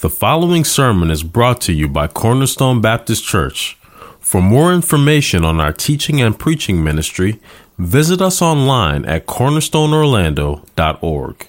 The following sermon is brought to you by Cornerstone Baptist Church. For more information on our teaching and preaching ministry, visit us online at cornerstoneorlando.org.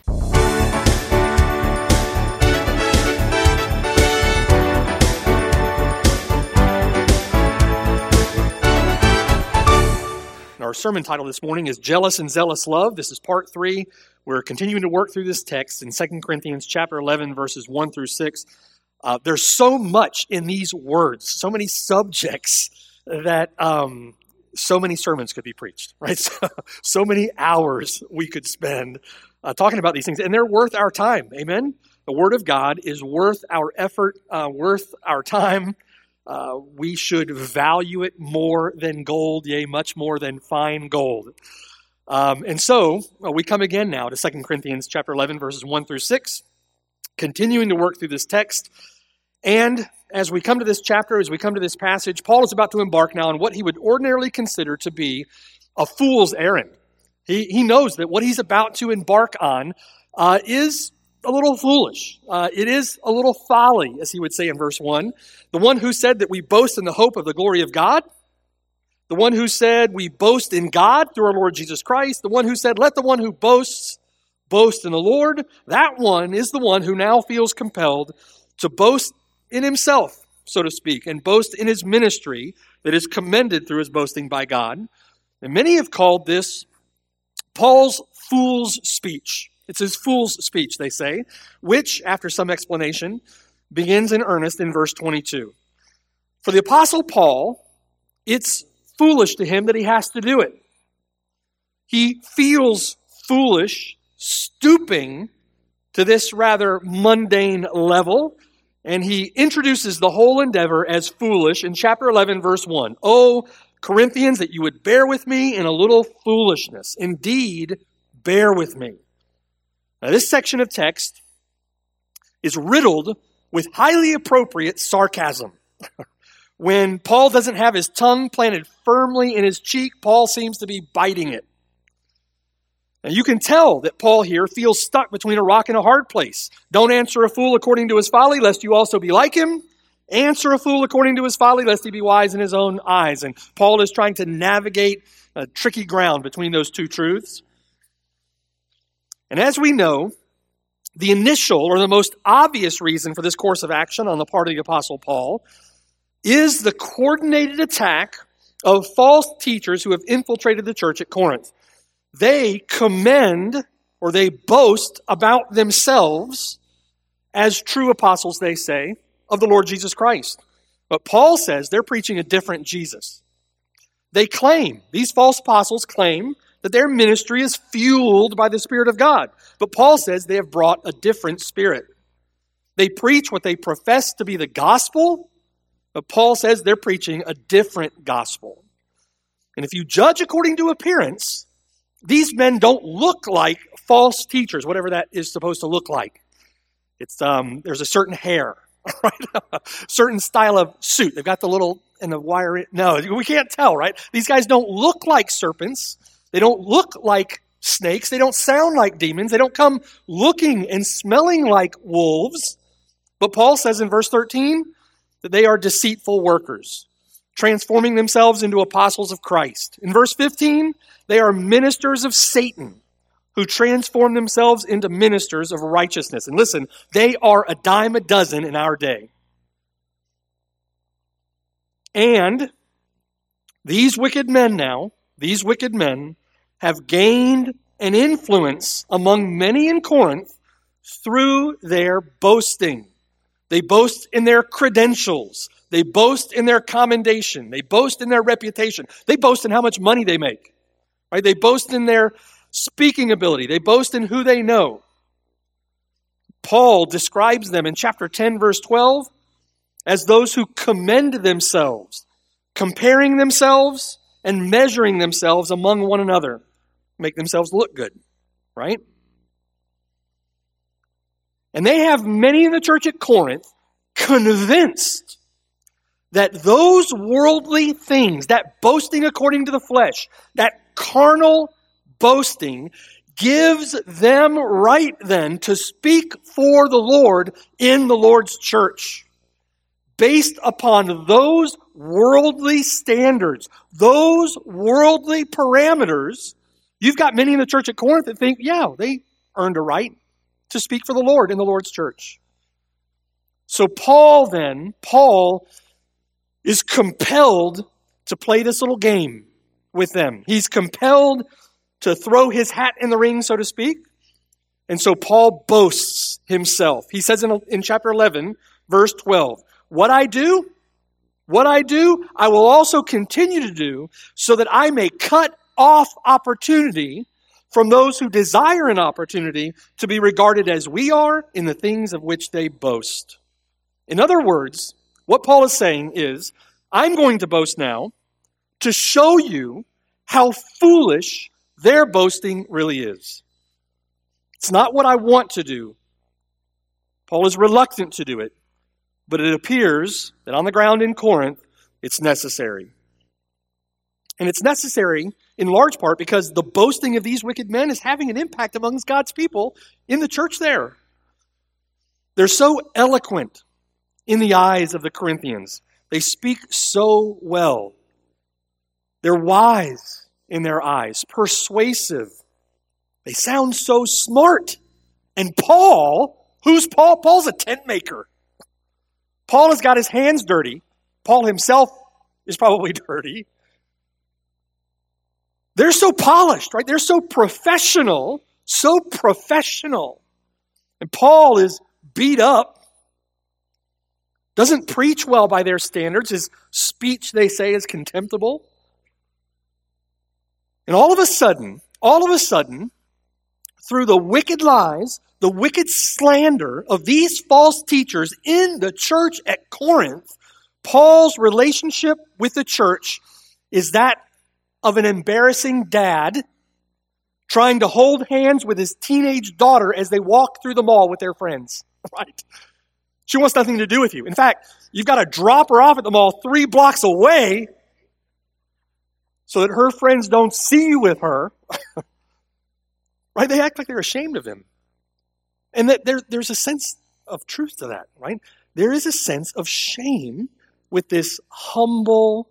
Our sermon title this morning is Jealous and Zealous Love. This is part 3. We're continuing to work through this text in 2 Corinthians chapter 11, verses 1 through 6. There's so much in these words, so many subjects that so many sermons could be preached, right? So many hours we could spend talking about these things, and they're worth our time, amen? The Word of God is worth our effort, worth our time. We should value it more than gold, yea, much more than fine gold. And so we come again now to 2 Corinthians chapter 11, verses 1 through 6, continuing to work through this text. And as we come to this chapter, as we come to this passage, Paul is about to embark now on what he would ordinarily consider to be a fool's errand. He knows that what he's about to embark on is a little foolish. It is a little folly, as he would say in verse 1. The one who said that we boast in the hope of the glory of God. The one who said we boast in God through our Lord Jesus Christ. The one who said, let the one who boasts boast in the Lord. That one is the one who now feels compelled to boast in himself, so to speak, and boast in his ministry that is commended through his boasting by God. And many have called this Paul's fool's speech. It's his fool's speech, they say, which, after some explanation, begins in earnest in verse 22. For the Apostle Paul, it's foolish to him that he has to do it. He feels foolish, stooping to this rather mundane level, and he introduces the whole endeavor as foolish in chapter 11, verse 1. O Corinthians, that you would bear with me in a little foolishness. Indeed, bear with me. Now, this section of text is riddled with highly appropriate sarcasm. When Paul doesn't have his tongue planted firmly in his cheek, Paul seems to be biting it. Now, you can tell that Paul here feels stuck between a rock and a hard place. Don't answer a fool according to his folly, lest you also be like him. Answer a fool according to his folly, lest he be wise in his own eyes. And Paul is trying to navigate a tricky ground between those two truths. And as we know, the initial or the most obvious reason for this course of action on the part of the Apostle Paul is the coordinated attack of false teachers who have infiltrated the church at Corinth. They commend or they boast about themselves as true apostles, they say, of the Lord Jesus Christ. But Paul says they're preaching a different Jesus. They claim, these false apostles claim, that their ministry is fueled by the Spirit of God. But Paul says they have brought a different spirit. They preach what they profess to be the gospel, but Paul says they're preaching a different gospel. And if you judge according to appearance, these men don't look like false teachers, whatever that is supposed to look like. It's there's a certain hair, right? Certain style of suit. They've got the little and the wire. No, we can't tell, right? These guys don't look like serpents. They don't look like snakes. They don't sound like demons. They don't come looking and smelling like wolves. But Paul says in verse 13 that they are deceitful workers, transforming themselves into apostles of Christ. In verse 15, they are ministers of Satan who transform themselves into ministers of righteousness. And listen, they are a dime a dozen in our day. And these wicked men have gained an influence among many in Corinth through their boasting. They boast in their credentials. They boast in their commendation. They boast in their reputation. They boast in how much money they make. Right? They boast in their speaking ability. They boast in who they know. Paul describes them in chapter 10, verse 12, as those who commend themselves, comparing themselves and measuring themselves among one another. Make themselves look good, right? And they have many in the church at Corinth convinced that those worldly things, that boasting according to the flesh, that carnal boasting, gives them right then to speak for the Lord in the Lord's church, based upon those worldly standards, those worldly parameters. You've got many in the church at Corinth that think, yeah, they earned a right to speak for the Lord in the Lord's church. So Paul is compelled to play this little game with them. He's compelled to throw his hat in the ring, so to speak. And so Paul boasts himself. He says in chapter 11, verse 12, what I do, I will also continue to do, so that I may cut off opportunity from those who desire an opportunity to be regarded as we are in the things of which they boast. In other words, what Paul is saying is, I'm going to boast now to show you how foolish their boasting really is. It's not what I want to do. Paul is reluctant to do it, but it appears that on the ground in Corinth, it's necessary. And it's necessary in large part because the boasting of these wicked men is having an impact amongst God's people in the church there. They're so eloquent in the eyes of the Corinthians. They speak so well. They're wise in their eyes, persuasive. They sound so smart. And Paul, who's Paul? Paul's a tent maker. Paul has got his hands dirty. Paul himself is probably dirty. They're so polished, right? They're so professional. And Paul is beat up. Doesn't preach well by their standards. His speech, they say, is contemptible. And all of a sudden, through the wicked lies, the wicked slander of these false teachers in the church at Corinth, Paul's relationship with the church is that of an embarrassing dad trying to hold hands with his teenage daughter as they walk through the mall with their friends, right? She wants nothing to do with you. In fact, you've got to drop her off at the mall 3 blocks away so that her friends don't see you with her. Right? They act like they're ashamed of him. And that there's a sense of truth to that, right? There is a sense of shame with this humble,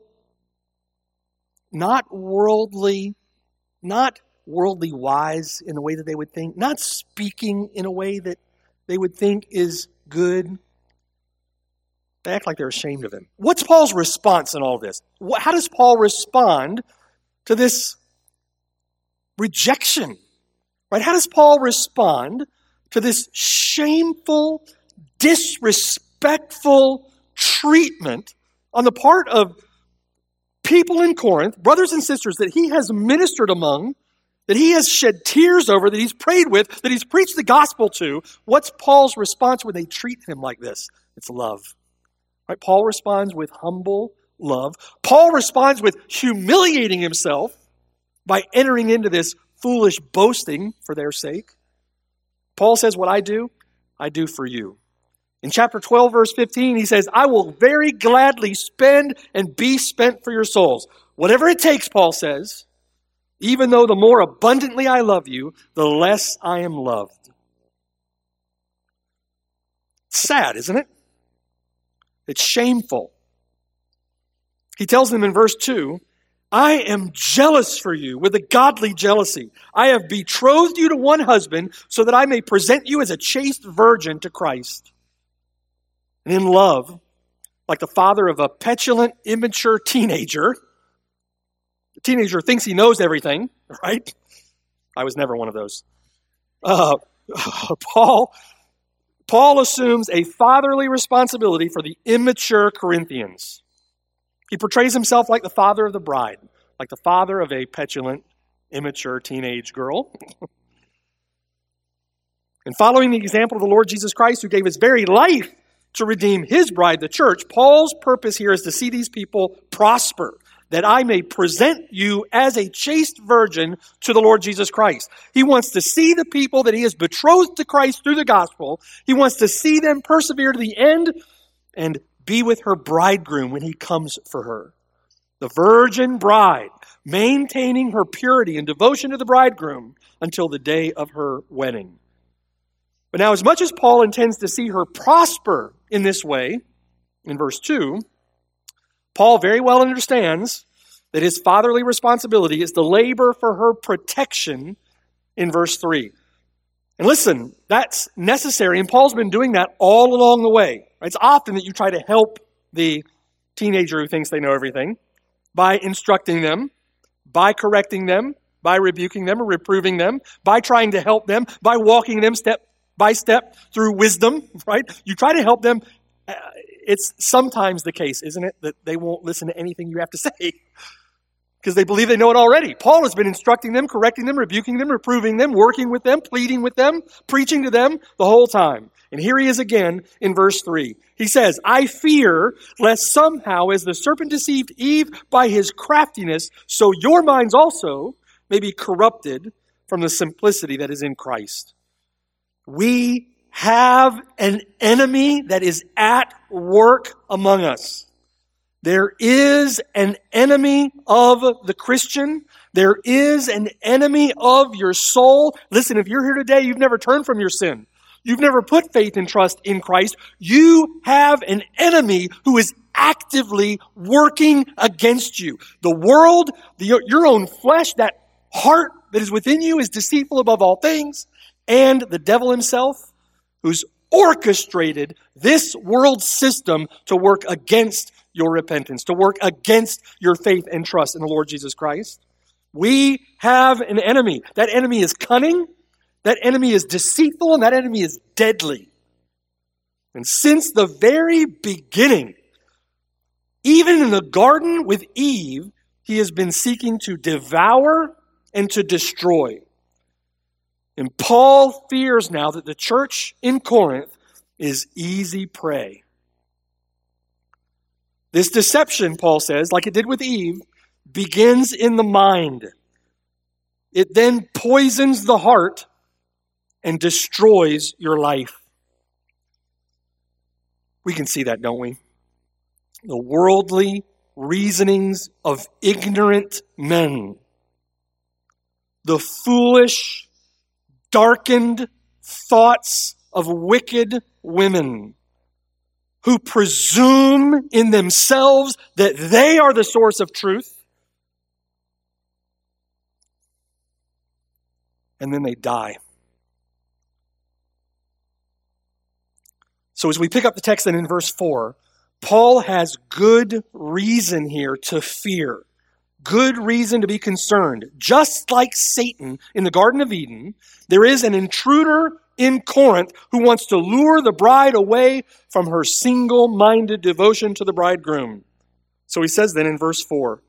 not worldly wise in the way that they would think, not speaking in a way that they would think is good. They act like they're ashamed of him. What's Paul's response in all this? How does Paul respond to this rejection? Right? How does Paul respond to this shameful, disrespectful treatment on the part of people in Corinth, brothers and sisters that he has ministered among, that he has shed tears over, that he's prayed with, that he's preached the gospel to? What's Paul's response when they treat him like this? It's love. Right? Paul responds with humble love. Paul responds with humiliating himself by entering into this foolish boasting for their sake. Paul says, what I do for you. In chapter 12, verse 15, he says, I will very gladly spend and be spent for your souls. Whatever it takes, Paul says, even though the more abundantly I love you, the less I am loved. It's sad, isn't it? It's shameful. He tells them in verse 2, I am jealous for you with a godly jealousy. I have betrothed you to one husband so that I may present you as a chaste virgin to Christ. And in love, like the father of a petulant, immature teenager, the teenager thinks he knows everything, right? I was never one of those. Paul assumes a fatherly responsibility for the immature Corinthians. He portrays himself like the father of the bride, like the father of a petulant, immature teenage girl. And following the example of the Lord Jesus Christ, who gave his very life to redeem his bride, the church, Paul's purpose here is to see these people prosper, that I may present you as a chaste virgin to the Lord Jesus Christ. He wants to see the people that he has betrothed to Christ through the gospel. He wants to see them persevere to the end and be with her bridegroom when he comes for her. the virgin bride, maintaining her purity and devotion to the bridegroom until the day of her wedding. But now, as much as Paul intends to see her prosper in this way, in verse 2, Paul very well understands that his fatherly responsibility is to labor for her protection in verse 3. And listen, that's necessary, and Paul's been doing that all along the way. It's often that you try to help the teenager who thinks they know everything by instructing them, by correcting them, by rebuking them or reproving them, by trying to help them, by walking them step by step through wisdom, right? You try to help them. It's sometimes the case, isn't it, that they won't listen to anything you have to say because they believe they know it already. Paul has been instructing them, correcting them, rebuking them, reproving them, working with them, pleading with them, preaching to them the whole time. And here he is again in verse 3. He says, I fear lest somehow as the serpent deceived Eve by his craftiness, so your minds also may be corrupted from the simplicity that is in Christ. We have an enemy that is at work among us. There is an enemy of the Christian. There is an enemy of your soul. Listen, if you're here today, you've never turned from your sin. You've never put faith and trust in Christ. You have an enemy who is actively working against you. The world, your own flesh, that heart that is within you is deceitful above all things. And the devil himself, who's orchestrated this world system to work against your repentance, to work against your faith and trust in the Lord Jesus Christ. We have an enemy. That enemy is cunning, that enemy is deceitful, and that enemy is deadly. And since the very beginning, even in the garden with Eve, he has been seeking to devour and to destroy. And Paul fears now that the church in Corinth is easy prey. This deception, Paul says, like it did with Eve, begins in the mind. It then poisons the heart and destroys your life. We can see that, don't we? The worldly reasonings of ignorant men. The foolish, darkened thoughts of wicked women who presume in themselves that they are the source of truth. And then they die. So as we pick up the text then in verse 4, Paul has good reason here to fear. Good reason to be concerned. Just like Satan in the Garden of Eden, there is an intruder in Corinth who wants to lure the bride away from her single-minded devotion to the bridegroom. So he says then in verse 4,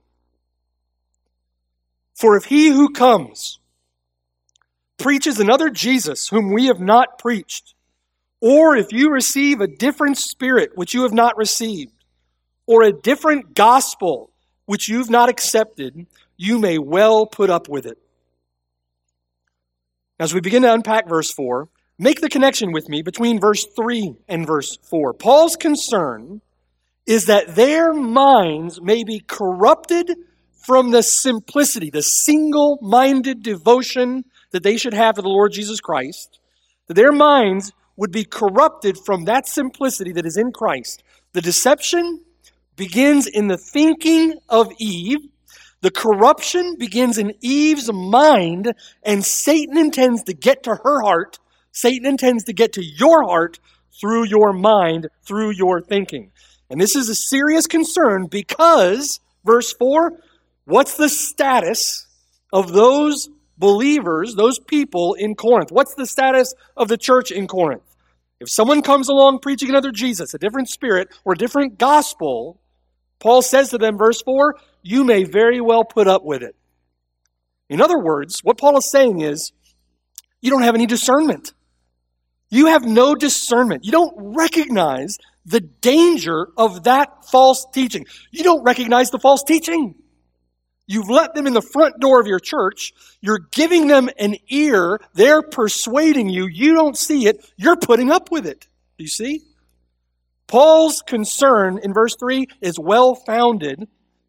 for if he who comes preaches another Jesus whom we have not preached, or if you receive a different spirit which you have not received, or a different gospel which you've not accepted, you may well put up with it. As we begin to unpack verse 4, make the connection with me between verse 3 and verse 4. Paul's concern is that their minds may be corrupted from the simplicity, the single-minded devotion that they should have to the Lord Jesus Christ, that their minds would be corrupted from that simplicity that is in Christ. The deception begins in the thinking of Eve. The corruption begins in Eve's mind, and Satan intends to get to her heart. Satan intends to get to your heart through your mind, through your thinking. And this is a serious concern because, verse 4, what's the status of those believers, those people in Corinth? What's the status of the church in Corinth? If someone comes along preaching another Jesus, a different spirit, or a different gospel, Paul says to them, verse 4, you may very well put up with it. In other words, what Paul is saying is, you don't have any discernment. You have no discernment. You don't recognize the danger of that false teaching. You don't recognize the false teaching. You've let them in the front door of your church. You're giving them an ear. They're persuading you. You don't see it. You're putting up with it. Do you see? Paul's concern in verse 3 is well-founded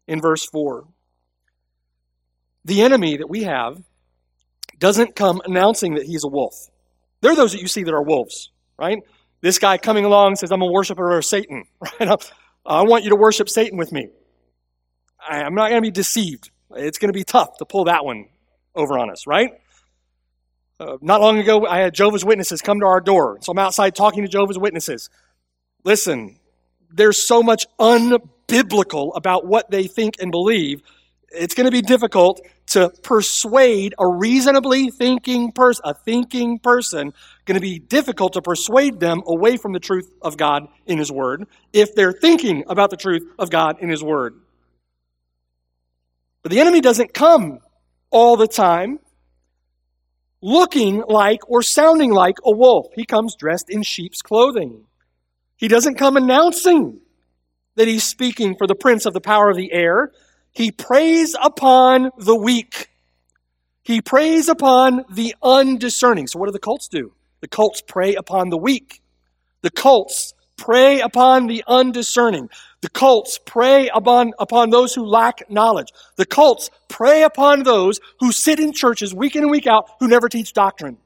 in verse 4. The enemy that we have doesn't come announcing that he's a wolf. There are those that you see that are wolves, right? This guy coming along says, I'm a worshiper of Satan, right? I want you to worship Satan with me. I'm not going to be deceived. It's going to be tough to pull that one over on us, right? Not long ago, I had Jehovah's Witnesses come to our door. So I'm outside talking to Jehovah's Witnesses. Listen, there's so much unbiblical about what they think and believe. It's going to be difficult to persuade a reasonably thinking person, going to be difficult to persuade them away from the truth of God in His Word if they're thinking about the truth of God in His Word. But the enemy doesn't come all the time looking like or sounding like a wolf. He comes dressed in sheep's clothing. He doesn't come announcing that he's speaking for the prince of the power of the air. He preys upon the weak. He preys upon the undiscerning. So what do the cults do? The cults prey upon the weak. The cults prey upon the undiscerning. The cults prey upon those who lack knowledge. The cults prey upon those who sit in churches week in and week out who never teach doctrine.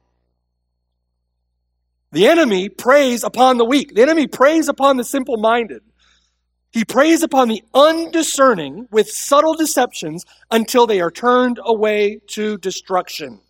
The enemy preys upon the weak. The enemy preys upon the simple-minded. He preys upon the undiscerning with subtle deceptions until they are turned away to destruction.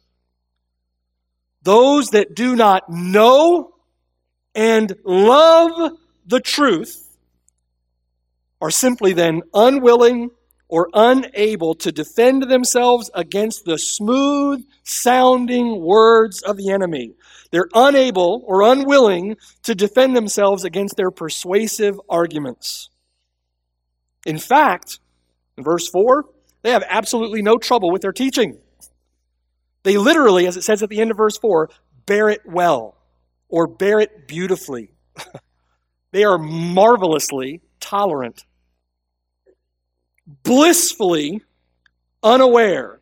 Those that do not know and love the truth are simply then unwilling or unable to defend themselves against the smooth-sounding words of the enemy. They're unable or unwilling to defend themselves against their persuasive arguments. In fact, in verse 4, they have absolutely no trouble with their teaching. They literally, as it says at the end of verse 4, bear it well or bear it beautifully. They are marvelously tolerant, blissfully unaware.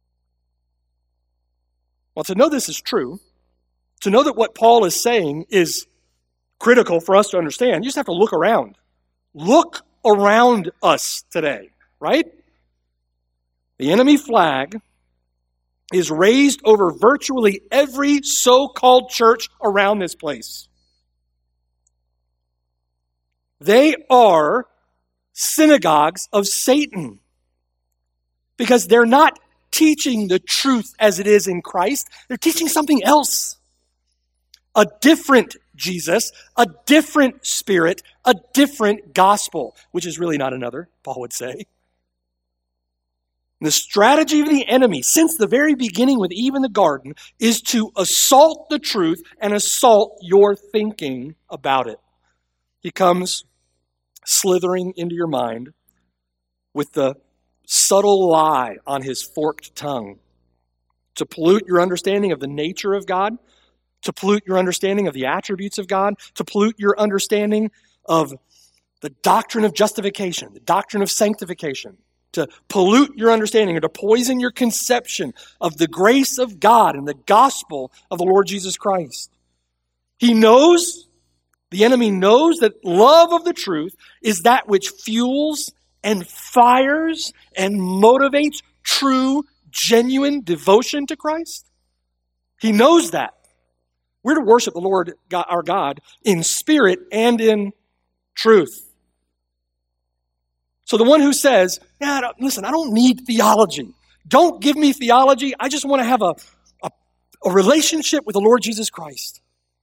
Well, to know this is true, to know that what Paul is saying is critical for us to understand, you just have to look around. Look around us today, right? The enemy flag is raised over virtually every so-called church around this place. They are synagogues of Satan because they're not teaching the truth as it is in Christ. They're teaching something else. A different Jesus, a different spirit, a different gospel, which is really not another, Paul would say. The strategy of the enemy, since the very beginning with Eve in the garden, is to assault the truth and assault your thinking about it. He comes slithering into your mind with the subtle lie on his forked tongue to pollute your understanding of the nature of God, to pollute your understanding of the attributes of God, to pollute your understanding of the doctrine of justification, the doctrine of sanctification, to pollute your understanding or to poison your conception of the grace of God and the gospel of the Lord Jesus Christ. He knows, the enemy knows that love of the truth is that which fuels and fires and motivates true, genuine devotion to Christ. He knows that. We're to worship the Lord God, our God in spirit and in truth. So the one who says, listen, I don't need theology. Don't give me theology. I just want to have a relationship with the Lord Jesus Christ.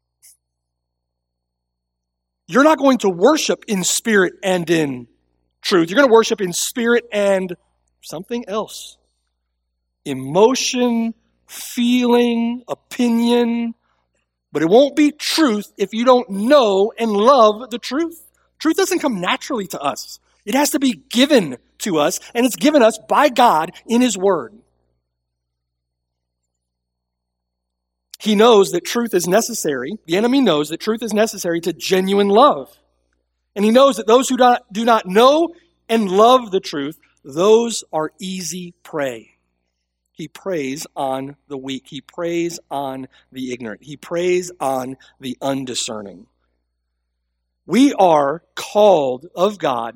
You're not going to worship in spirit and in truth. You're going to worship in spirit and something else. Emotion, feeling, opinion. But it won't be truth if you don't know and love the truth. Truth doesn't come naturally to us. It has to be given to us, and it's given us by God in His Word. He knows that truth is necessary. The enemy knows that truth is necessary to genuine love. And he knows that those who do not know and love the truth, those are easy prey. He preys on the weak. He preys on the ignorant. He preys on the undiscerning. We are called of God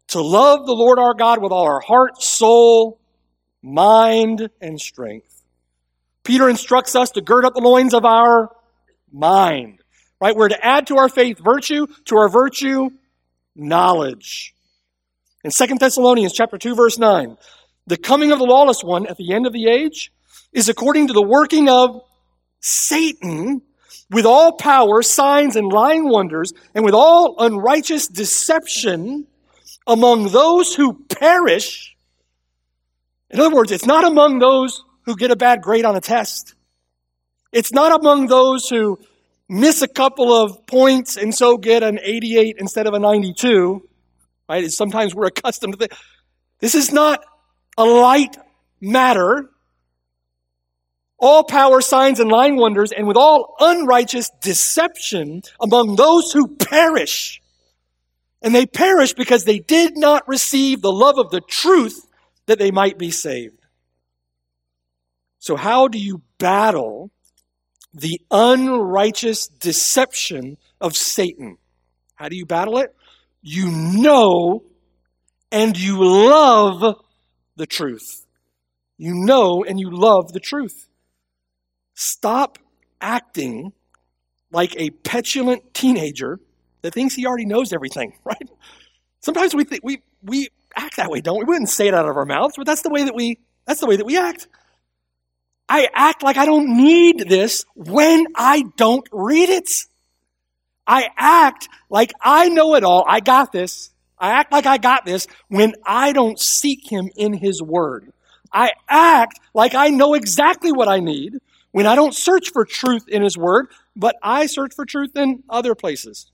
to love the Lord our God with all our heart, soul, mind, and strength. Peter instructs us to gird up the loins of our mind. Right? We're to add to our faith virtue, to our virtue, knowledge. In 2 Thessalonians chapter 2, verse 9, the coming of the lawless one at the end of the age is according to the working of Satan with all power, signs, and lying wonders, and with all unrighteous deception among those who perish. In other words, it's not among those who get a bad grade on a test. It's not among those who miss a couple of points and so get an 88 instead of a 92. Right? As sometimes we're accustomed to this. This is not a light matter. All power, signs, and lying wonders, and with all unrighteous deception among those who perish. And they perish because they did not receive the love of the truth that they might be saved. So how do you battle the unrighteous deception of Satan? How do you battle it? You know and you love the truth. You know and you love the truth. Stop acting like a petulant teenager that thinks he already knows everything, right? Sometimes we think we act that way, don't we? We wouldn't say it out of our mouths, but that's the way that we act. I act like I don't need this when I don't read it. I act like I know it all. I got this. I act like I got this when I don't seek him in his word. I act like I know exactly what I need when I don't search for truth in his word, but I search for truth in other places.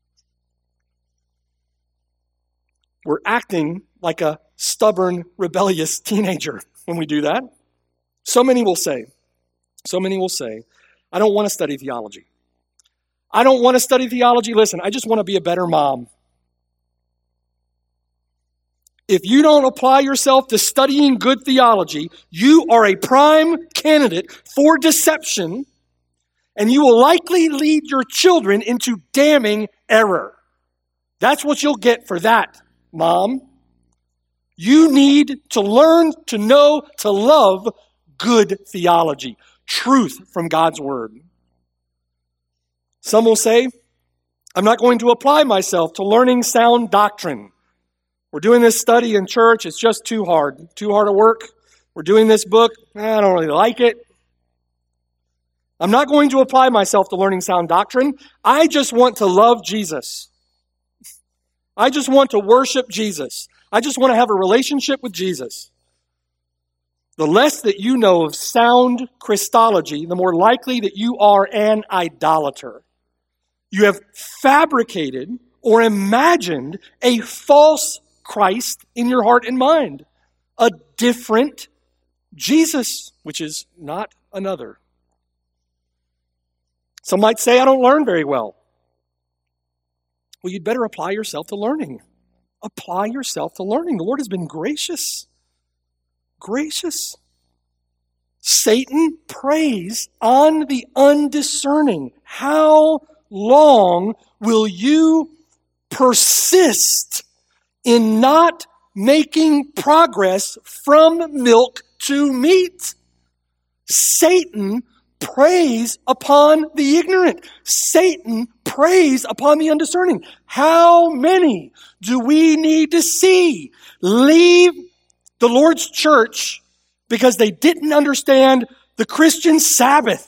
We're acting like a stubborn, rebellious teenager when we do that. So many will say, I don't want to study theology. I don't want to study theology. Listen, I just want to be a better mom. If you don't apply yourself to studying good theology, you are a prime candidate for deception, and you will likely lead your children into damning error. That's what you'll get for that, Mom. You need to learn to know, to love good theology, truth from God's Word. Some will say, I'm not going to apply myself to learning sound doctrine. We're doing this study in church. It's just too hard to work. We're doing this book. I don't really like it. I'm not going to apply myself to learning sound doctrine. I just want to love Jesus. I just want to worship Jesus. I just want to have a relationship with Jesus. The less that you know of sound Christology, the more likely that you are an idolater. You have fabricated or imagined a false Christ in your heart and mind. A different Jesus, which is not another. Some might say, I don't learn very well. Well, you'd better apply yourself to learning. Apply yourself to learning. The Lord has been gracious. Gracious. Satan preys on the undiscerning. How long will you persist in not making progress from milk to meat? Satan preys upon the ignorant. Satan preys upon the undiscerning. How many do we need to see leave the Lord's church because they didn't understand the Christian Sabbath?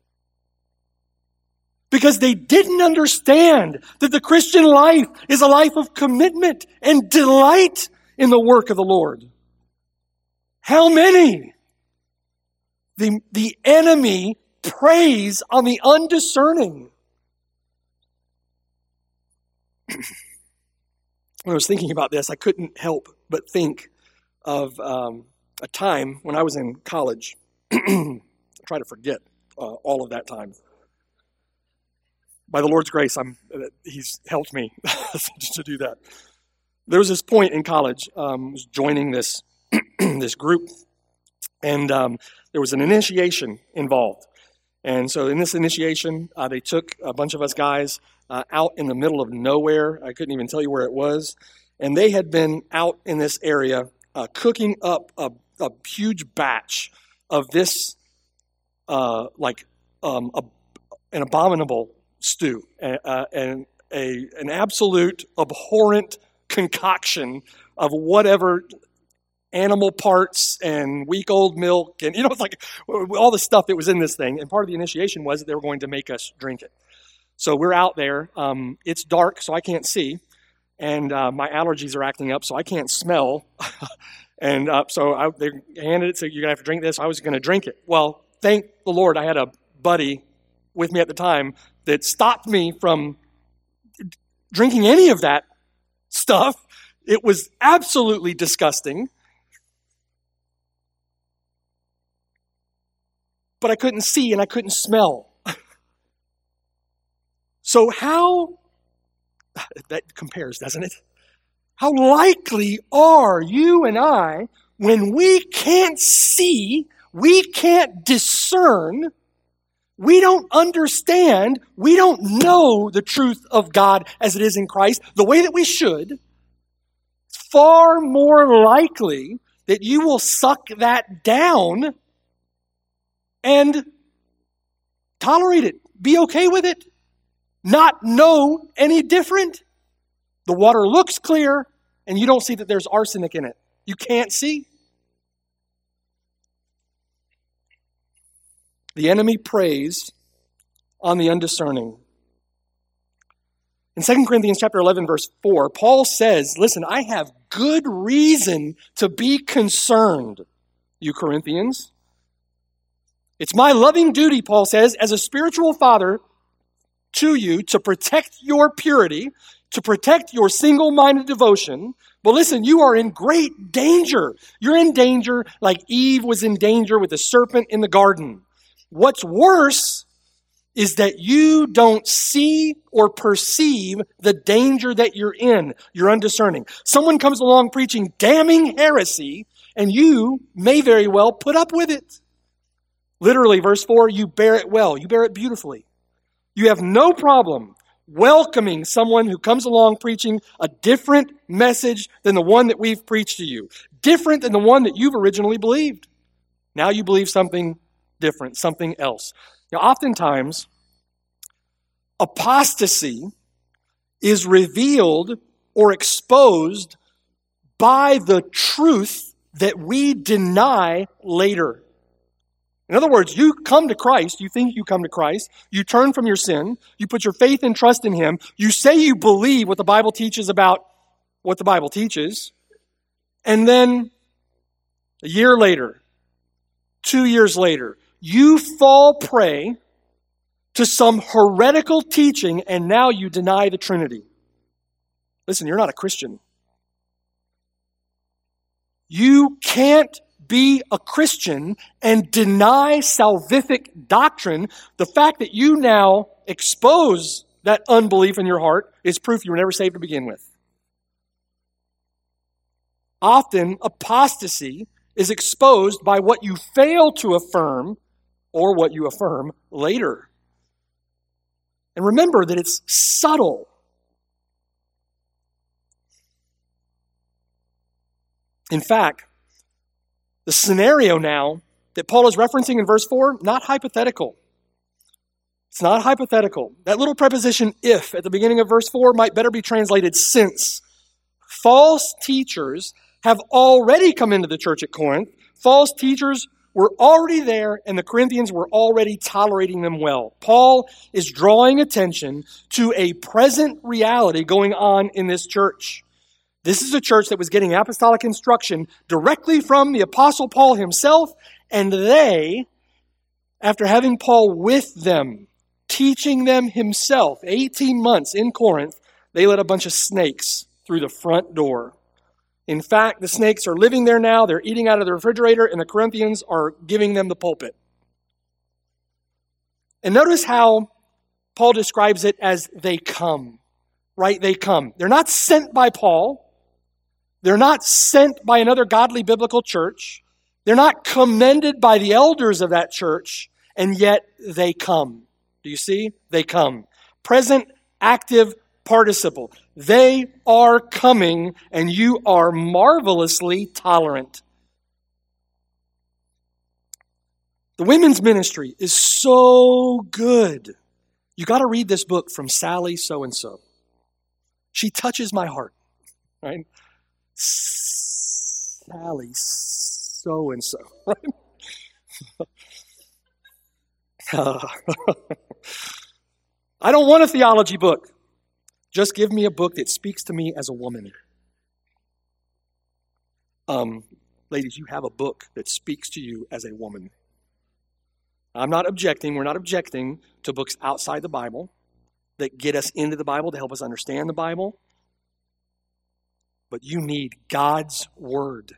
Because they didn't understand that the Christian life is a life of commitment and delight in the work of the Lord. How many? The enemy preys on the undiscerning. When I was thinking about this, I couldn't help but think of a time when I was in college. I try to forget all of that time. By the Lord's grace, He's helped me to do that. There was this point in college, I was joining this this group, and there was an initiation involved. And so in this initiation, they took a bunch of us guys out in the middle of nowhere. I couldn't even tell you where it was. And they had been out in this area cooking up a huge batch of this an abominable stew, and an absolute abhorrent concoction of whatever animal parts and week-old milk, and it's like all the stuff that was in this thing. And part of the initiation was that they were going to make us drink it. So we're out there. It's dark, so I can't see, and my allergies are acting up, so I can't smell. And they handed it, so you're gonna have to drink this. I was going to drink it. Well, thank the Lord, I had a buddy with me at the time that stopped me from drinking any of that stuff. It was absolutely disgusting. But I couldn't see and I couldn't smell. So that compares, doesn't it? How likely are you and I, when we can't see, we can't discern, we don't understand, we don't know the truth of God as it is in Christ the way that we should, it's far more likely that you will suck that down and tolerate it, be okay with it, not know any different. The water looks clear, and you don't see that there's arsenic in it. You can't see. The enemy preys on the undiscerning. In 2 Corinthians chapter 11, verse 4, Paul says, listen, I have good reason to be concerned, you Corinthians. It's my loving duty, Paul says, as a spiritual father to you to protect your purity, to protect your single-minded devotion. But listen, you are in great danger. You're in danger like Eve was in danger with the serpent in the garden. What's worse is that you don't see or perceive the danger that you're in. You're undiscerning. Someone comes along preaching damning heresy, and you may very well put up with it. Literally, verse 4, you bear it well. You bear it beautifully. You have no problem welcoming someone who comes along preaching a different message than the one that we've preached to you. Different than the one that you've originally believed. Now you believe something different, something else. Now, oftentimes, apostasy is revealed or exposed by the truth that we deny later. In other words, you come to Christ, you think you come to Christ, you turn from your sin, you put your faith and trust in Him, you say you believe what the Bible teaches about what the Bible teaches, and then a year later, 2 years later, you fall prey to some heretical teaching, and now you deny the Trinity. Listen, you're not a Christian. You can't be a Christian and deny salvific doctrine. The fact that you now expose that unbelief in your heart is proof you were never saved to begin with. Often, apostasy is exposed by what you fail to affirm or what you affirm later. And remember that it's subtle. In fact, the scenario now that Paul is referencing in verse 4, not hypothetical. It's not hypothetical. That little preposition if at the beginning of verse 4 might better be translated since. False teachers have already come into the church at Corinth. False teachers were already there, and the Corinthians were already tolerating them well. Paul is drawing attention to a present reality going on in this church. This is a church that was getting apostolic instruction directly from the Apostle Paul himself, and they, after having Paul with them, teaching them himself, 18 months in Corinth, they let a bunch of snakes through the front door. In fact, the snakes are living there now, they're eating out of the refrigerator, and the Corinthians are giving them the pulpit. And notice how Paul describes it as they come, right? They come. They're not sent by Paul. They're not sent by another godly biblical church. They're not commended by the elders of that church, and yet they come. Do you see? They come. Present active participle. They are coming, and you are marvelously tolerant. The women's ministry is so good. You got to read this book from Sally so-and-so. She touches my heart, right? Sally so-and-so. I don't want a theology book. Just give me a book that speaks to me as a woman. Ladies, you have a book that speaks to you as a woman. I'm not objecting. We're not objecting to books outside the Bible that get us into the Bible to help us understand the Bible. But you need God's Word.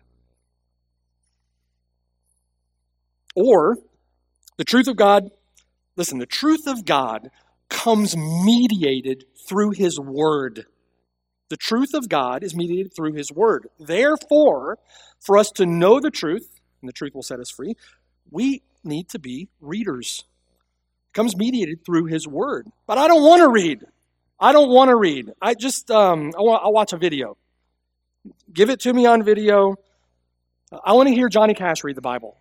Or the truth of God, listen, the truth of God comes mediated through His Word. The truth of God is mediated through His Word. Therefore, for us to know the truth, and the truth will set us free, we need to be readers. It comes mediated through His Word. But I don't want to read. I just, I'll watch a video. Give it to me on video. I want to hear Johnny Cash read the Bible.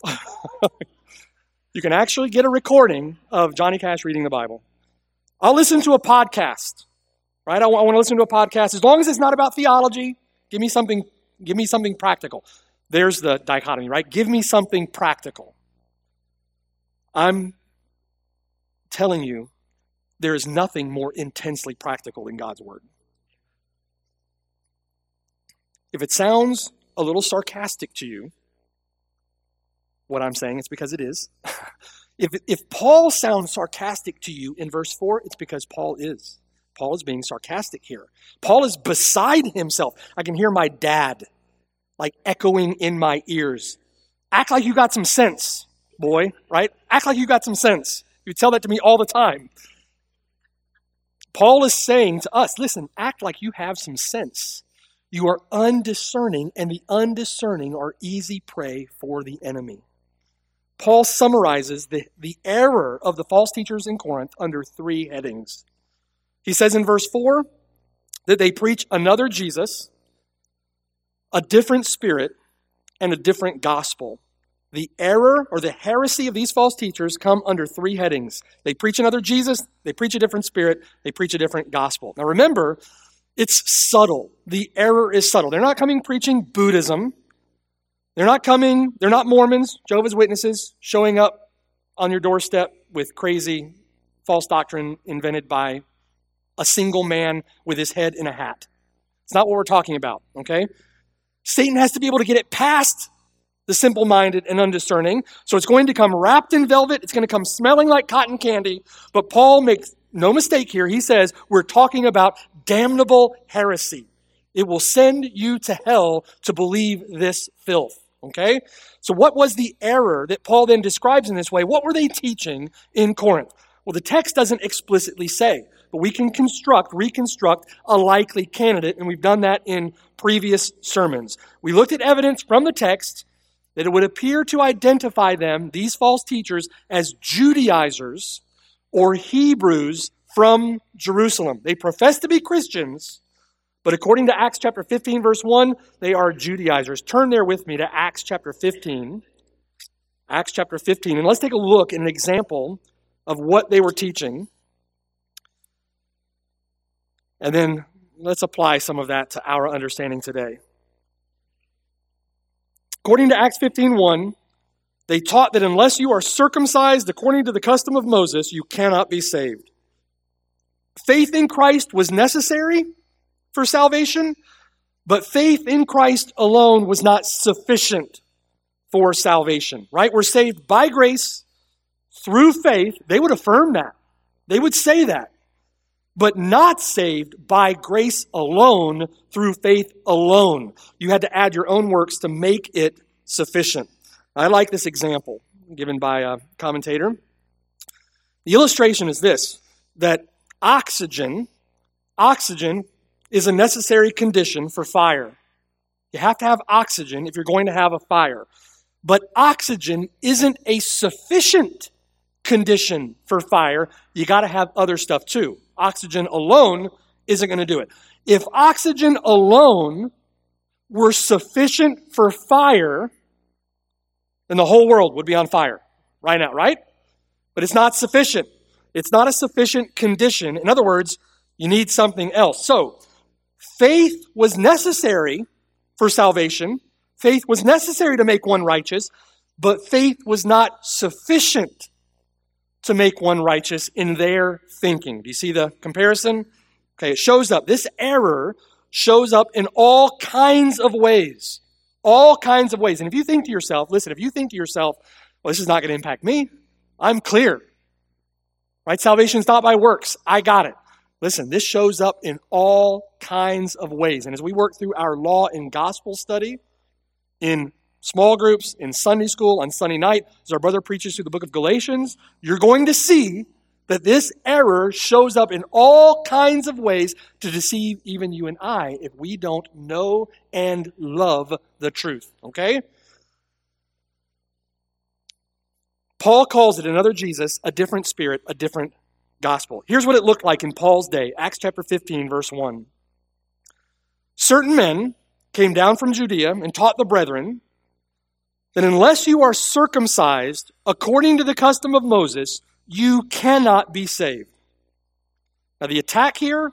You can actually get a recording of Johnny Cash reading the Bible. I'll listen to a podcast, right? I want to listen to a podcast. As long as it's not about theology, give me something practical. There's the dichotomy, right? Give me something practical. I'm telling you, there is nothing more intensely practical than God's Word. If it sounds a little sarcastic to you, what I'm saying, it's because it is. If Paul sounds sarcastic to you in verse 4, it's because Paul is. Paul is being sarcastic here. Paul is beside himself. I can hear my dad like echoing in my ears. Act like you got some sense, boy, right? Act like you got some sense. You tell that to me all the time. Paul is saying to us, listen, act like you have some sense. You are undiscerning, and the undiscerning are easy prey for the enemy. Paul summarizes the error of the false teachers in Corinth under 3 headings. He says in verse 4 that they preach another Jesus, a different spirit, and a different gospel. The error or the heresy of these false teachers come under 3 headings. They preach another Jesus, they preach a different spirit, they preach a different gospel. Now remember, it's subtle. The error is subtle. They're not coming preaching Buddhism. They're not Mormons, Jehovah's Witnesses, showing up on your doorstep with crazy false doctrine invented by a single man with his head in a hat. It's not what we're talking about, okay? Satan has to be able to get it past the simple-minded and undiscerning. So it's going to come wrapped in velvet. It's going to come smelling like cotton candy. But Paul makes no mistake here. He says we're talking about damnable heresy. It will send you to hell to believe this filth. Okay? So what was the error that Paul then describes in this way? What were they teaching in Corinth? Well, the text doesn't explicitly say, but we can reconstruct a likely candidate, and we've done that in previous sermons. We looked at evidence from the text that it would appear to identify them, these false teachers, as Judaizers or Hebrews from Jerusalem. They profess to be Christians, but according to Acts chapter 15, verse 1, they are Judaizers. Turn there with me to Acts chapter 15. Acts chapter 15, and let's take a look at an example of what they were teaching. And then let's apply some of that to our understanding today. According to Acts 15:1, they taught that unless you are circumcised according to the custom of Moses, you cannot be saved. Faith in Christ was necessary for salvation, but faith in Christ alone was not sufficient for salvation, right? We're saved by grace through faith. They would affirm that. They would say that. But not saved by grace alone, through faith alone. You had to add your own works to make it sufficient. I like this example given by a commentator. The illustration is this, that oxygen is a necessary condition for fire. You have to have oxygen if you're going to have a fire. But oxygen isn't a sufficient condition for fire. You got to have other stuff too. Oxygen alone isn't going to do it. If oxygen alone were sufficient for fire, then the whole world would be on fire right now, right? But it's not sufficient. It's not a sufficient condition. In other words, you need something else. So, faith was necessary for salvation. Faith was necessary to make one righteous, but faith was not sufficient to make one righteous in their thinking. Do you see the comparison? Okay, it shows up. This error shows up in all kinds of ways. All kinds of ways. And if you think to yourself, listen, if you think to yourself, well, this is not going to impact me, I'm clear. Right? Salvation is not by works. I got it. Listen, this shows up in all kinds of ways. And as we work through our law and gospel study, in small groups, in Sunday school, on Sunday night, as our brother preaches through the book of Galatians, you're going to see that this error shows up in all kinds of ways to deceive even you and I if we don't know and love the truth. Okay? Paul calls it another Jesus, a different spirit, a different gospel. Here's what it looked like in Paul's day. Acts chapter 15, verse 1. Certain men came down from Judea and taught the brethren that unless you are circumcised according to the custom of Moses, you cannot be saved. Now the attack here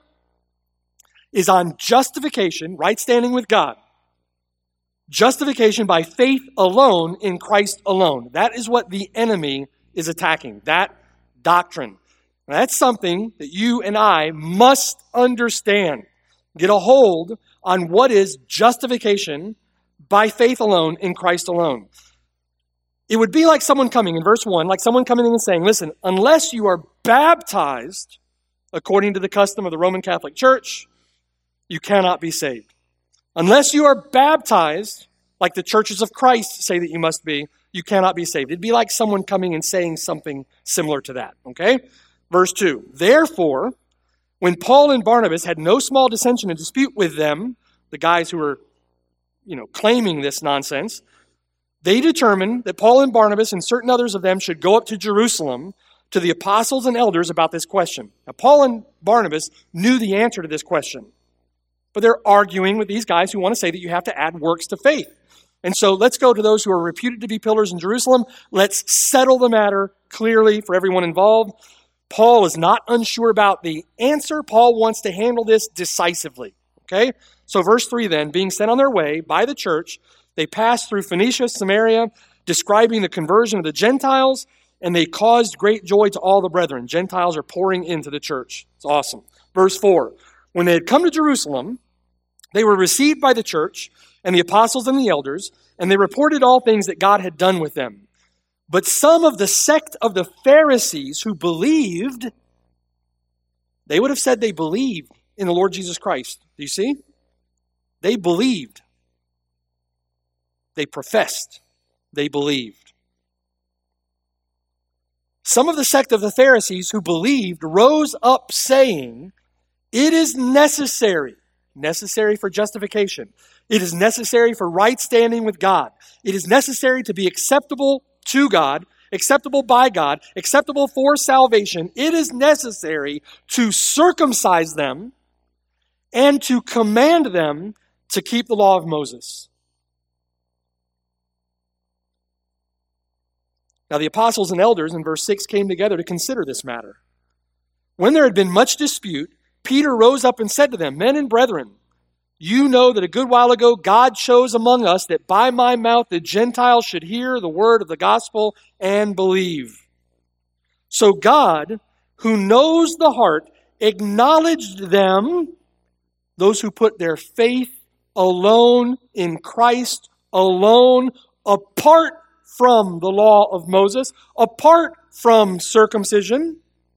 is on justification, right standing with God. Justification by faith alone in Christ alone. That is what the enemy is attacking, that doctrine. Now, that's something that you and I must understand. Get a hold on what is justification by faith alone in Christ alone. It would be like someone coming, in verse 1, like someone coming in and saying, listen, unless you are baptized according to the custom of the Roman Catholic Church, you cannot be saved. Unless you are baptized, like the churches of Christ say that you must be, you cannot be saved. It'd be like someone coming and saying something similar to that, okay? Verse 2, therefore, when Paul and Barnabas had no small dissension and dispute with them, the guys who were, claiming this nonsense, they determined that Paul and Barnabas and certain others of them should go up to Jerusalem to the apostles and elders about this question. Now, Paul and Barnabas knew the answer to this question, but they're arguing with these guys who want to say that you have to add works to faith. And so let's go to those who are reputed to be pillars in Jerusalem. Let's settle the matter clearly for everyone involved. Paul is not unsure about the answer. Paul wants to handle this decisively. Okay? So verse 3 then, being sent on their way by the church, they passed through Phoenicia, Samaria, describing the conversion of the Gentiles, and they caused great joy to all the brethren. Gentiles are pouring into the church. It's awesome. Verse 4, when they had come to Jerusalem, they were received by the church and the apostles and the elders, and they reported all things that God had done with them. But some of the sect of the Pharisees who believed, they would have said they believed in the Lord Jesus Christ. Do you see? They believed. They professed. They believed. Some of the sect of the Pharisees who believed rose up saying, it is necessary for justification. It is necessary for right standing with God. It is necessary to be acceptable to God, acceptable by God, acceptable for salvation. It is necessary to circumcise them and to command them to keep the law of Moses. Now the apostles and elders in verse 6 came together to consider this matter. When there had been much dispute, Peter rose up and said to them, men and brethren, you know that a good while ago God chose among us that by my mouth the Gentiles should hear the word of the gospel and believe. So God, who knows the heart, acknowledged them, those who put their faith alone in Christ alone, apart from the law of Moses, apart from circumcision.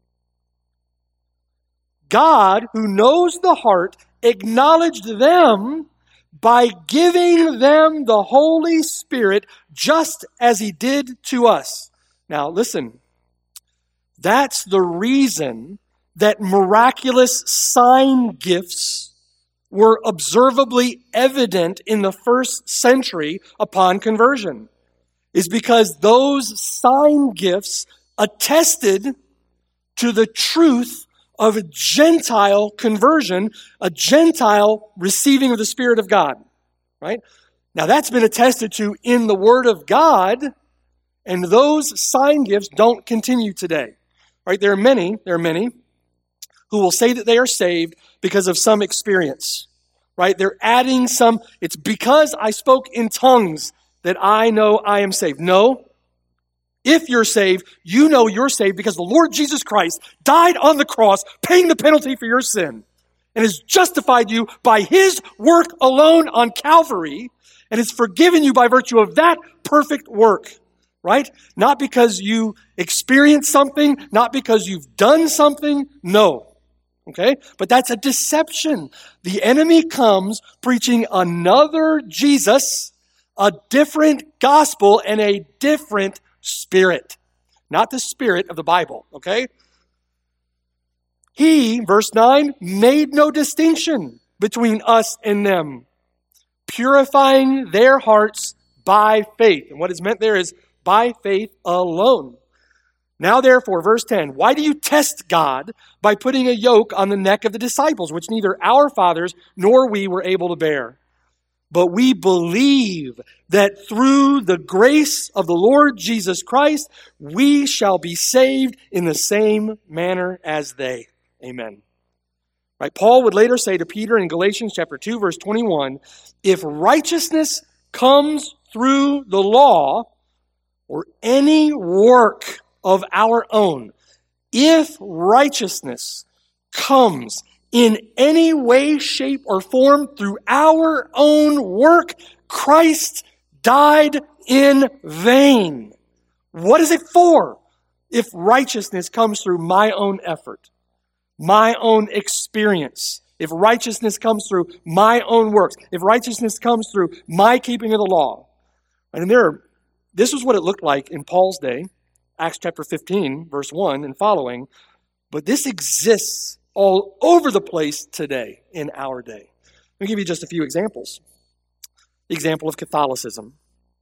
God, who knows the heart, acknowledged them by giving them the Holy Spirit just as He did to us. Now, listen, that's the reason that miraculous sign gifts were observably evident in the first century upon conversion, is because those sign gifts attested to the truth of a Gentile conversion, a Gentile receiving of the Spirit of God, right? Now that's been attested to in the Word of God, and those sign gifts don't continue today, right? There are many who will say that they are saved because of some experience, right? They're adding some, it's because I spoke in tongues that I know I am saved. No. If you're saved, you know you're saved because the Lord Jesus Christ died on the cross, paying the penalty for your sin, and has justified you by His work alone on Calvary, and has forgiven you by virtue of that perfect work, right? Not because you experienced something, not because you've done something, no. Okay? But that's a deception. The enemy comes preaching another Jesus, a different gospel, and a different Spirit. Not the Spirit of the Bible, okay? He, verse 9, made no distinction between us and them, purifying their hearts by faith. And what is meant there is by faith alone. Now therefore, verse 10, why do you test God by putting a yoke on the neck of the disciples, which neither our fathers nor we were able to bear? But we believe that through the grace of the Lord Jesus Christ, we shall be saved in the same manner as they. Amen. Right? Paul would later say to Peter in Galatians chapter 2, verse 21, if righteousness comes through the law or any work of our own, if righteousness comes in any way, shape, or form through our own work, Christ died in vain. What is it for? If righteousness comes through my own effort, my own experience, if righteousness comes through my own works, if righteousness comes through my keeping of the law. And this was what it looked like in Paul's day, Acts chapter 15, verse 1 and following, but this exists all over the place today, in our day. Let me give you just a few examples. The example of Catholicism.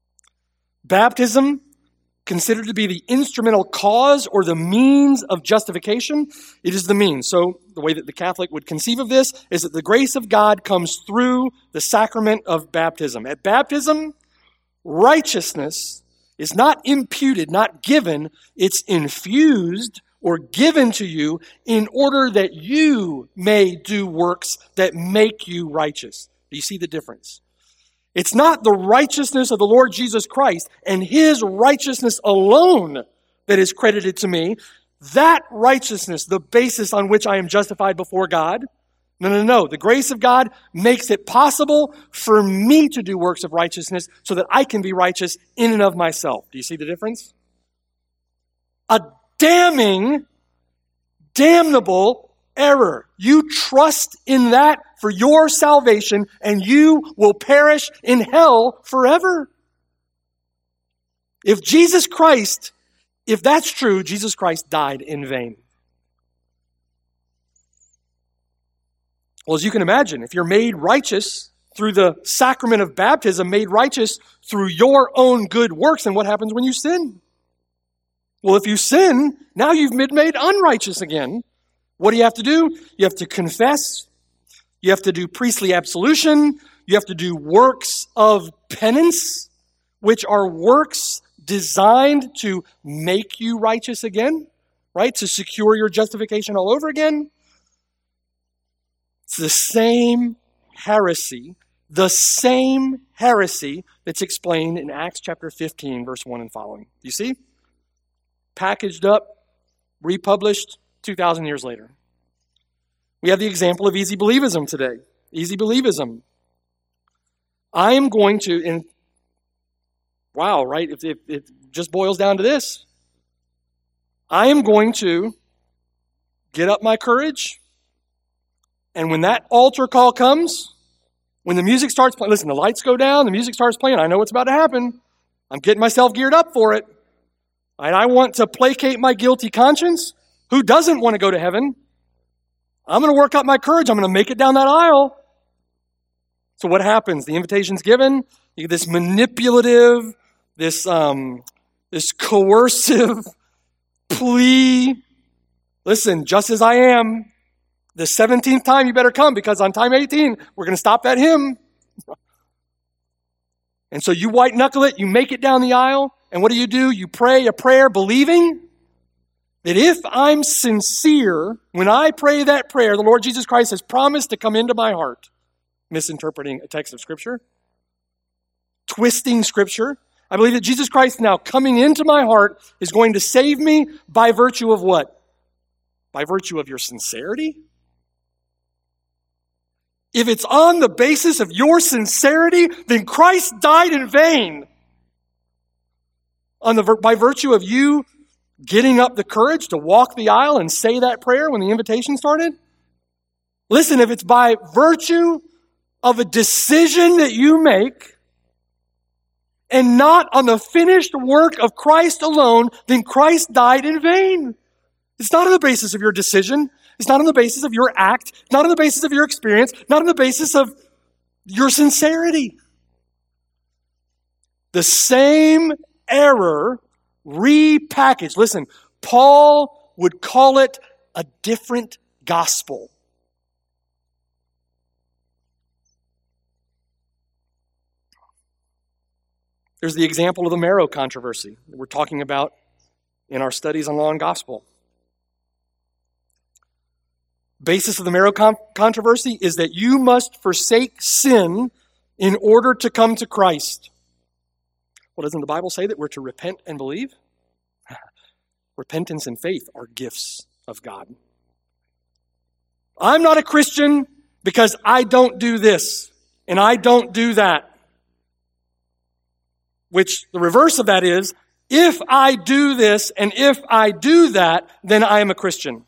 Baptism, considered to be the instrumental cause or the means of justification, it is the means. So the way that the Catholic would conceive of this is that the grace of God comes through the sacrament of baptism. At baptism, righteousness is not imputed, not given, it's infused or given to you in order that you may do works that make you righteous. Do you see the difference? It's not the righteousness of the Lord Jesus Christ and His righteousness alone that is credited to me. That righteousness, the basis on which I am justified before God. No. The grace of God makes it possible for me to do works of righteousness so that I can be righteous in and of myself. Do you see the difference? A damnable error. You trust in that for your salvation, and you will perish in hell forever. If that's true, Jesus Christ died in vain. Well, as you can imagine, if you're made righteous through the sacrament of baptism, made righteous through your own good works, then what happens when you sin? Well, if you sin, now you've been made unrighteous again. What do you have to do? You have to confess. You have to do priestly absolution. You have to do works of penance, which are works designed to make you righteous again, right? To secure your justification all over again. It's the same heresy that's explained in Acts chapter 15, verse 1 and following. You see? Packaged up, republished 2,000 years later. We have the example of easy believism today. Easy believism. I am going to, and wow, right? If it just boils down to this, I am going to get up my courage, and when that altar call comes, when the music starts playing, listen, the lights go down, the music starts playing, I know what's about to happen. I'm getting myself geared up for it. And I want to placate my guilty conscience. Who doesn't want to go to heaven? I'm going to work up my courage. I'm going to make it down that aisle. So what happens? The invitation's given. You get this manipulative, this coercive plea. listen, just as I am, the 17th time you better come, because on time 18, we're going to stop that hymn. And so you white knuckle it, you make it down the aisle, and what do? You pray a prayer believing that if I'm sincere, when I pray that prayer, the Lord Jesus Christ has promised to come into my heart. Misinterpreting a text of Scripture, twisting Scripture. I believe that Jesus Christ now coming into my heart is going to save me by virtue of what? By virtue of your sincerity? If it's on the basis of your sincerity, then Christ died in vain. By virtue of you getting up the courage to walk the aisle and say that prayer when the invitation started? Listen, if it's by virtue of a decision that you make and not on the finished work of Christ alone, then Christ died in vain. It's not on the basis of your decision. It's not on the basis of your act. Not on the basis of your experience. Not on the basis of your sincerity. The same error repackaged. Listen, Paul would call it a different gospel. There's the example of the marrow controversy that we're talking about in our studies on law and gospel. Basis of the marrow controversy is that you must forsake sin in order to come to Christ. Well, doesn't the Bible say that we're to repent and believe? Repentance and faith are gifts of God. I'm not a Christian because I don't do this and I don't do that. Which the reverse of that is, if I do this and if I do that, then I am a Christian.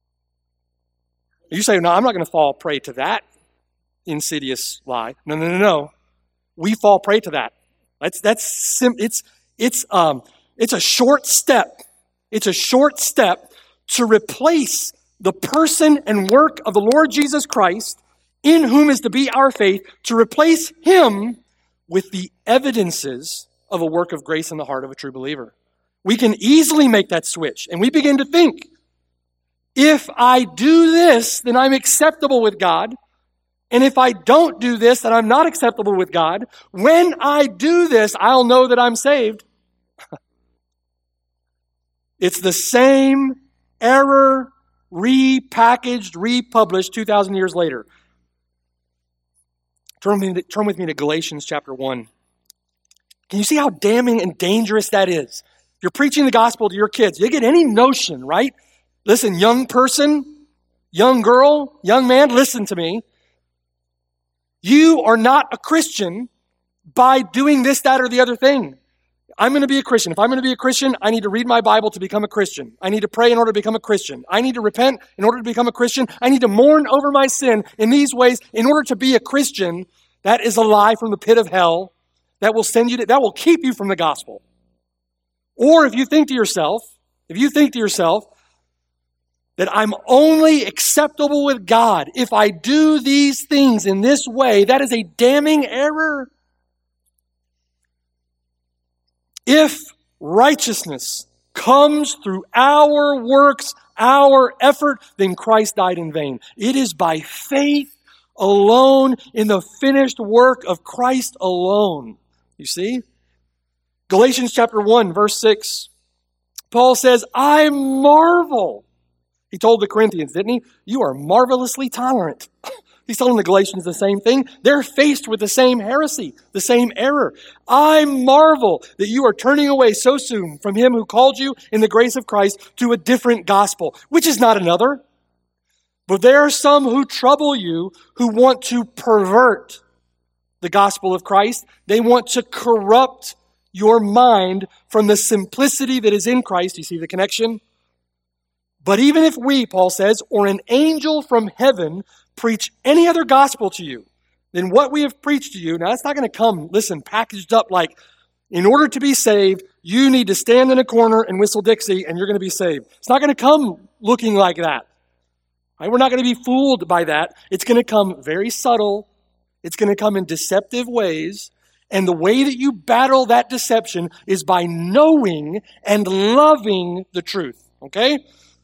You say, no, I'm not going to fall prey to that insidious lie. No. We fall prey to that. It's a short step. It's a short step to replace the person and work of the Lord Jesus Christ, in whom is to be our faith, to replace him with the evidences of a work of grace in the heart of a true believer. We can easily make that switch, and we begin to think, if I do this, then I'm acceptable with God. And if I don't do this, then I'm not acceptable with God. When I do this, I'll know that I'm saved. It's the same error, repackaged, republished 2,000 years later. Turn with me to Galatians chapter 1. Can you see how damning and dangerous that is? You're preaching the gospel to your kids. You get any notion, right? Listen, young person, young girl, young man, listen to me. You are not a Christian by doing this, that, or the other thing. I'm going to be a Christian. If I'm going to be a Christian, I need to read my Bible to become a Christian. I need to pray in order to become a Christian. I need to repent in order to become a Christian. I need to mourn over my sin in these ways in order to be a Christian. That is a lie from the pit of hell that will keep you from the gospel. Or if you think to yourself that I'm only acceptable with God if I do these things in this way, that is a damning error. If righteousness comes through our works, our effort, then Christ died in vain. It is by faith alone in the finished work of Christ alone. You see? Galatians chapter 1, verse 6. Paul says, I marvel. He told the Corinthians, didn't he? You are marvelously tolerant. He's telling the Galatians the same thing. They're faced with the same heresy, the same error. I marvel that you are turning away so soon from him who called you in the grace of Christ to a different gospel, which is not another. But there are some who trouble you who want to pervert the gospel of Christ. They want to corrupt your mind from the simplicity that is in Christ. You see the connection? But even if we, Paul says, or an angel from heaven preach any other gospel to you than what we have preached to you, now that's not going to come, listen, packaged up like, in order to be saved, you need to stand in a corner and whistle Dixie and you're going to be saved. It's not going to come looking like that. Right? We're not going to be fooled by that. It's going to come very subtle. It's going to come in deceptive ways. And the way that you battle that deception is by knowing and loving the truth. Okay?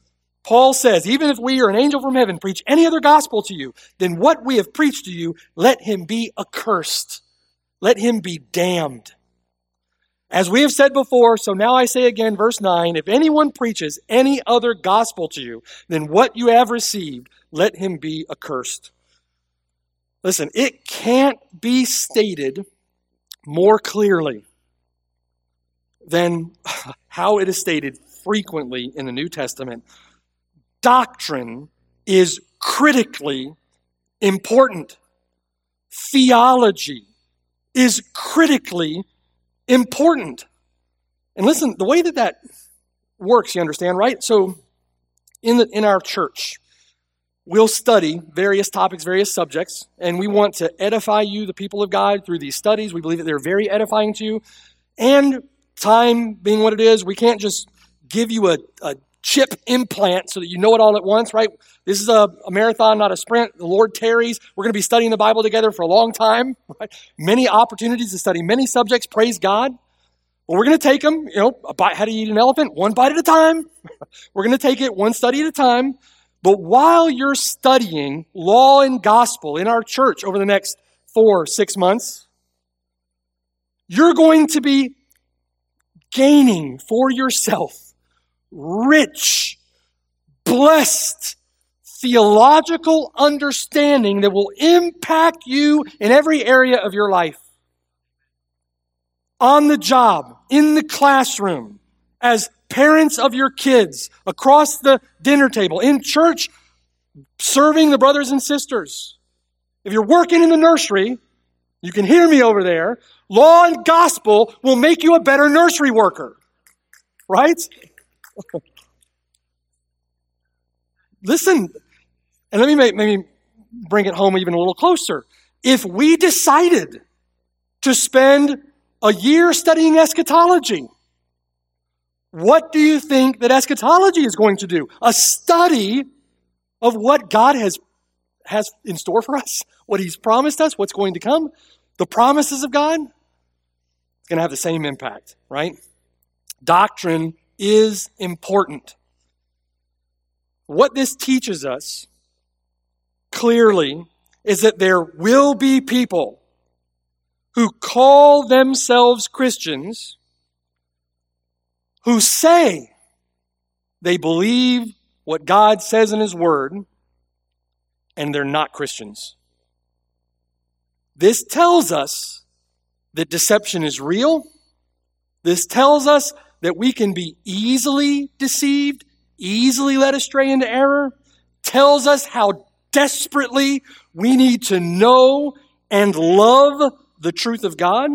Paul says, even if we or an angel from heaven preach any other gospel to you than what we have preached to you, let him be accursed. Let him be damned. As we have said before, so now I say again, verse 9, if anyone preaches any other gospel to you than what you have received, let him be accursed. Listen, it can't be stated more clearly than how it is stated frequently in the New Testament. Doctrine is critically important. Theology is critically important. And listen, the way that works, you understand, right? So in our church, we'll study various topics, various subjects, and we want to edify you, the people of God, through these studies. We believe that they're very edifying to you. And time being what it is, we can't just give you a chip implant so that you know it all at once, right? This is a marathon, not a sprint. The Lord tarries. We're going to be studying the Bible together for a long time, right? Many opportunities to study many subjects, praise God. Well, we're going to take them, how do you eat an elephant? One bite at a time. We're going to take it one study at a time. But while you're studying law and gospel in our church over the next 4 or 6 months, you're going to be gaining for yourself rich, blessed, theological understanding that will impact you in every area of your life. On the job, in the classroom, as parents of your kids, across the dinner table, in church, serving the brothers and sisters. If you're working in the nursery, you can hear me over there, law and gospel will make you a better nursery worker. Right? Listen, and let me maybe bring it home even a little closer. If we decided to spend a year studying eschatology, what do you think that eschatology is going to do? A study of what God has in store for us, what He's promised us, what's going to come, the promises of God. It's going to have the same impact, right? Doctrine is important. What this teaches us clearly is that there will be people who call themselves Christians who say they believe what God says in His Word, and they're not Christians. This tells us that deception is real. This tells us that we can be easily deceived, easily led astray into error. Tells us how desperately we need to know and love the truth of God.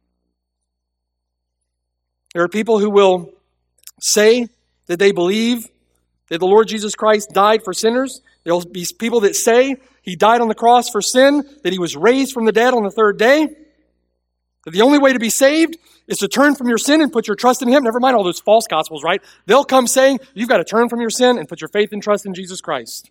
There are people who will say that they believe that the Lord Jesus Christ died for sinners. There will be people that say He died on the cross for sin, that He was raised from the dead on the third day, that the only way to be saved is to turn from your sin and put your trust in Him. Never mind all those false gospels, right? They'll come saying, you've got to turn from your sin and put your faith and trust in Jesus Christ.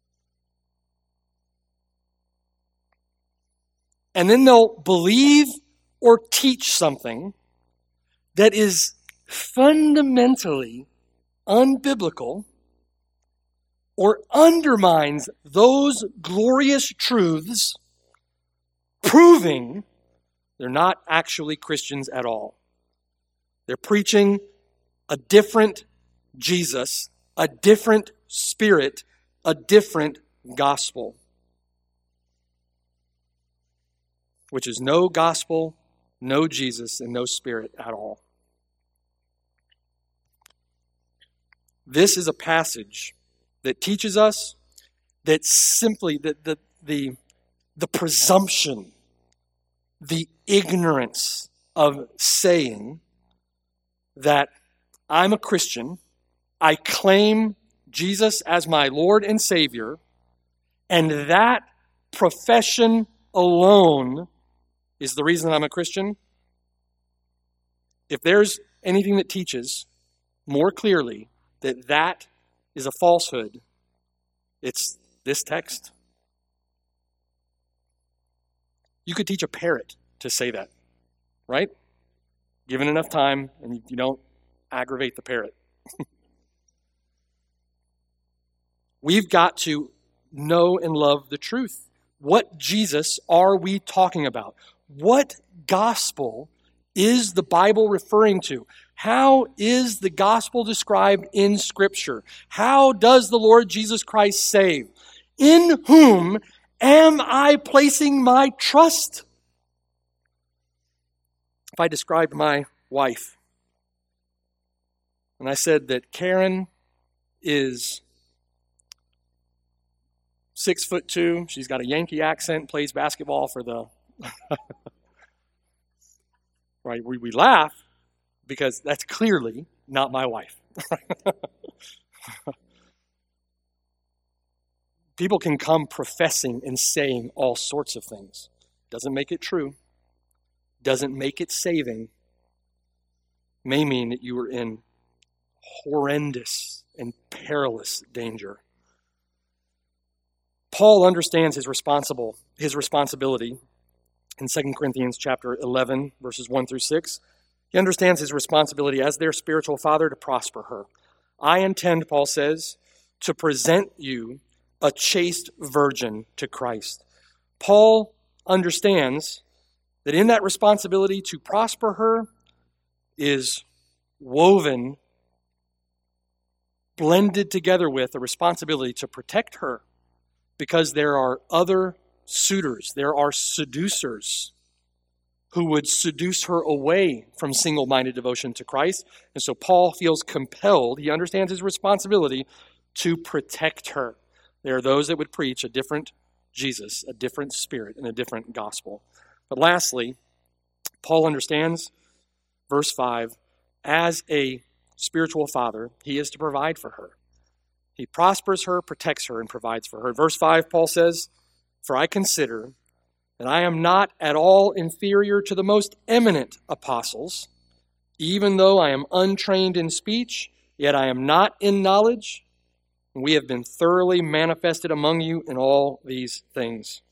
And then they'll believe or teach something that is fundamentally unbiblical or undermines those glorious truths, proving they're not actually Christians at all. They're preaching a different Jesus, a different spirit, a different gospel, which is no gospel, no Jesus, and no spirit at all. This is a passage that teaches us that simply the presumption, the ignorance of saying that I'm a Christian, I claim Jesus as my Lord and Savior, and that profession alone is the reason I'm a Christian. If there's anything that teaches more clearly that is a falsehood, it's this text. You could teach a parrot to say that, right? Given enough time, and you don't aggravate the parrot. We've got to know and love the truth. What Jesus are we talking about? What gospel is the Bible referring to? How is the gospel described in Scripture? How does the Lord Jesus Christ save? In whom am I placing my trust? If I described my wife and I said that Karen is 6'2", she's got a Yankee accent, plays basketball for the... right, we laugh because that's clearly not my wife. People can come professing and saying all sorts of things. Doesn't make it true. Doesn't make it saving. May mean that you are in horrendous and perilous danger. Paul understands his responsibility in 2 Corinthians chapter 11, verses 1 through 6. He understands his responsibility as their spiritual father to prosper her. I intend, Paul says, to present you a chaste virgin to Christ. Paul understands that in that responsibility to prosper her is woven, blended together with a responsibility to protect her, because there are other suitors, there are seducers who would seduce her away from single-minded devotion to Christ. And so Paul feels compelled, he understands his responsibility to protect her. There are those that would preach a different Jesus, a different spirit, and a different gospel. But lastly, Paul understands, verse 5, as a spiritual father, he is to provide for her. He prospers her, protects her, and provides for her. Verse 5, Paul says, "For I consider that I am not at all inferior to the most eminent apostles, even though I am untrained in speech, yet I am not in knowledge, and we have been thoroughly manifested among you in all these things."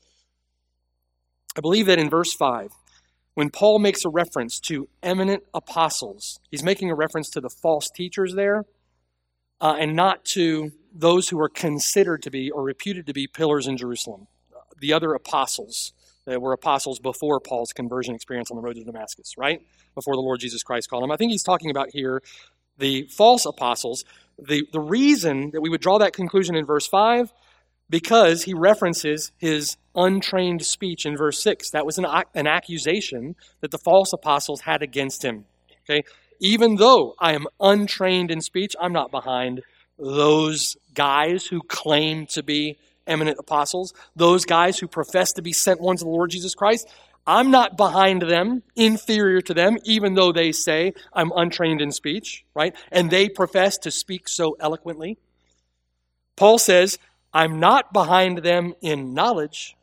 I believe that in verse 5, when Paul makes a reference to eminent apostles, he's making a reference to the false teachers there, and not to those who are considered to be or reputed to be pillars in Jerusalem. The other apostles that were apostles before Paul's conversion experience on the road to Damascus, right? Before the Lord Jesus Christ called him. I think he's talking about here the false apostles. The reason that we would draw that conclusion in verse 5, because he references his untrained speech in verse 6. That was an accusation that the false apostles had against him. Okay? Even though I am untrained in speech, I'm not behind those guys who claim to be eminent apostles, those guys who profess to be sent ones of the Lord Jesus Christ. I'm not behind them, inferior to them, even though they say I'm untrained in speech, right? And they profess to speak so eloquently. Paul says, I'm not behind them in knowledge.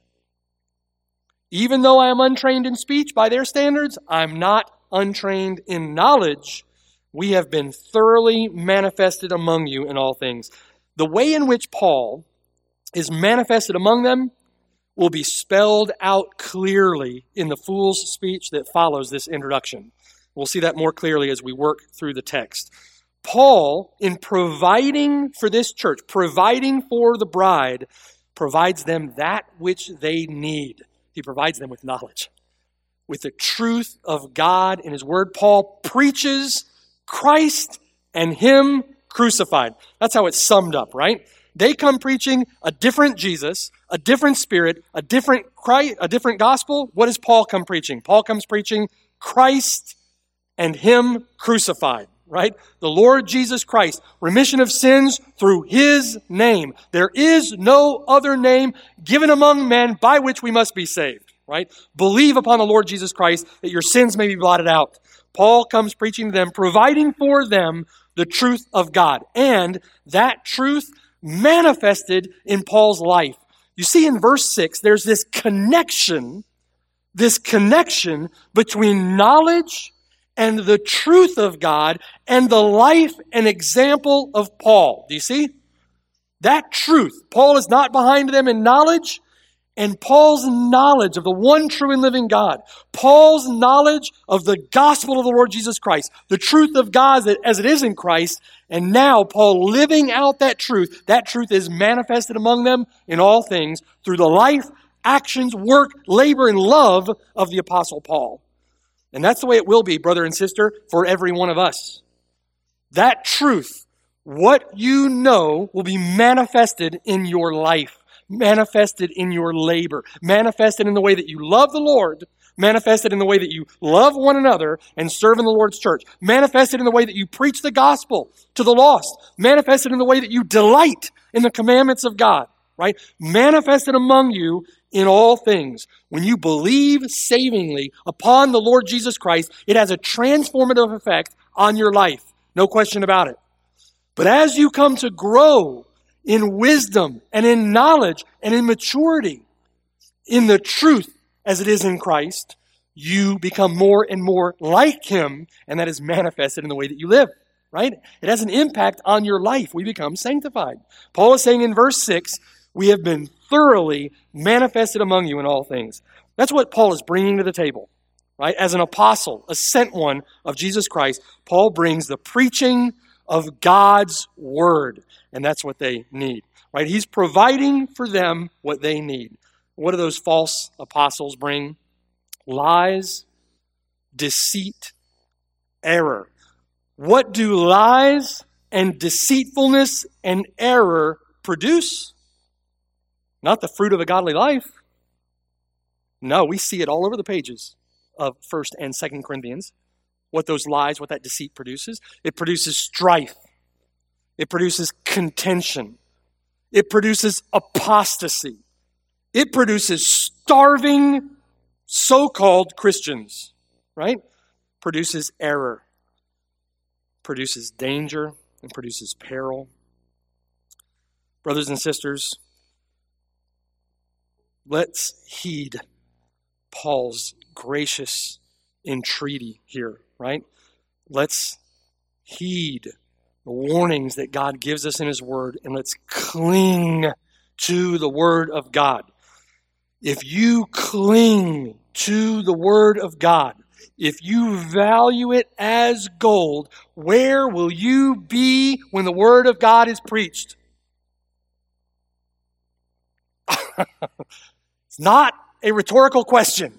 Even though I am untrained in speech by their standards, I'm not untrained in knowledge. We have been thoroughly manifested among you in all things. The way in which Paul is manifested among them will be spelled out clearly in the fool's speech that follows this introduction. We'll see that more clearly as we work through the text. Paul, in providing for this church, providing for the bride, provides them that which they need. He provides them with knowledge, with the truth of God in His Word. Paul preaches Christ and Him crucified. That's how it's summed up, right? They come preaching a different Jesus, a different spirit, a different Christ, a different gospel. What does Paul come preaching? Paul comes preaching Christ and Him crucified, right? The Lord Jesus Christ, remission of sins through His name. There is no other name given among men by which we must be saved, right? Believe upon the Lord Jesus Christ that your sins may be blotted out. Paul comes preaching to them, providing for them the truth of God, and that truth manifested in Paul's life. You see in verse 6, there's this connection between knowledge and the truth of God and the life and example of Paul. Do you see? That truth. Paul is not behind them in knowledge, And Paul's knowledge of the one true and living God, Paul's knowledge of the gospel of the Lord Jesus Christ, the truth of God as it is in Christ, and now Paul living out that truth is manifested among them in all things through the life, actions, work, labor, and love of the Apostle Paul. And that's the way it will be, brother and sister, for every one of us. That truth, what you know, will be manifested in your life, manifested in your labor, manifested in the way that you love the Lord, manifested in the way that you love one another and serve in the Lord's church, manifested in the way that you preach the gospel to the lost, manifested in the way that you delight in the commandments of God, right? Manifested among you in all things. When you believe savingly upon the Lord Jesus Christ, it has a transformative effect on your life. No question about it. But as you come to grow in wisdom and in knowledge and in maturity in the truth as it is in Christ, you become more and more like Him, and that is manifested in the way that you live, right? It has an impact on your life. We become sanctified. Paul is saying in verse 6, we have been thoroughly manifested among you in all things. That's what Paul is bringing to the table, right? As an apostle, a sent one of Jesus Christ, Paul brings the preaching of God's word, and that's what they need, right? He's providing for them what they need. What do those false apostles bring? Lies, deceit, error. What do lies and deceitfulness and error produce? Not the fruit of a godly life. No, we see it all over the pages of 1st and 2nd Corinthians. What those lies, what that deceit produces. It produces strife. It produces contention. It produces apostasy. It produces starving so-called Christians, right? Produces error. Produces danger and produces peril. Brothers and sisters, let's heed Paul's gracious entreaty here, right? Let's heed the warnings that God gives us in His Word, and let's cling to the Word of God. If you cling to the Word of God, if you value it as gold, where will you be when the Word of God is preached? It's not a rhetorical question.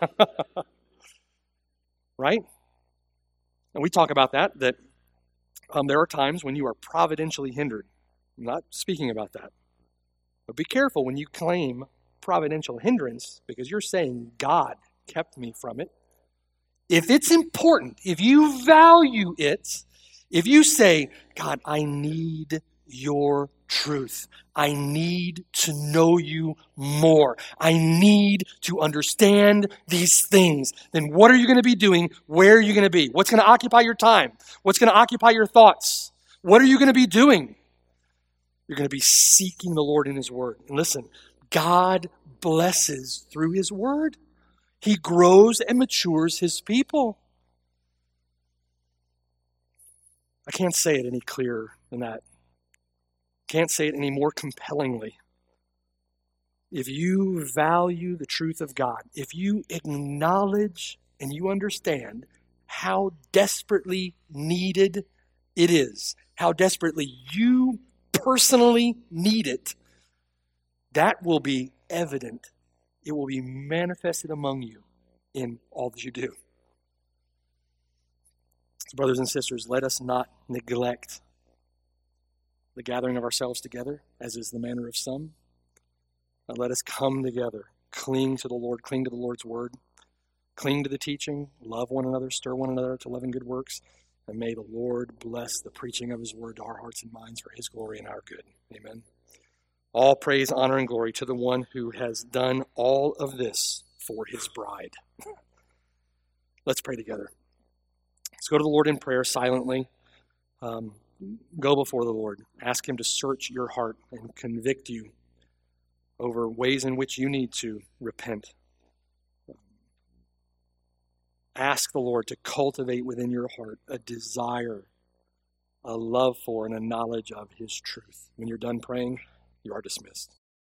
Right? And we talk about that there are times when you are providentially hindered. I'm not speaking about that. But be careful when you claim providential hindrance, because you're saying God kept me from it. If it's important, if you value it, if you say, God, I need your truth. I need to know you more. I need to understand these things. Then what are you going to be doing? Where are you going to be? What's going to occupy your time? What's going to occupy your thoughts? What are you going to be doing? You're going to be seeking the Lord in His Word. And listen, God blesses through His Word. He grows and matures His people. I can't say it any clearer than that. Can't say it any more compellingly. If you value the truth of God, if you acknowledge and you understand how desperately needed it is, how desperately you personally need it, that will be evident. It will be manifested among you in all that you do. So brothers and sisters, let us not neglect the gathering of ourselves together, as is the manner of some. But let us come together, cling to the Lord, cling to the Lord's word, cling to the teaching, love one another, stir one another to love and good works, and may the Lord bless the preaching of His word to our hearts and minds for His glory and our good. Amen. All praise, honor, and glory to the one who has done all of this for His bride. Let's pray together. Let's go to the Lord in prayer silently. Go before the Lord. Ask Him to search your heart and convict you over ways in which you need to repent. Ask the Lord to cultivate within your heart a desire, a love for, and a knowledge of His truth. When you're done praying, you are dismissed.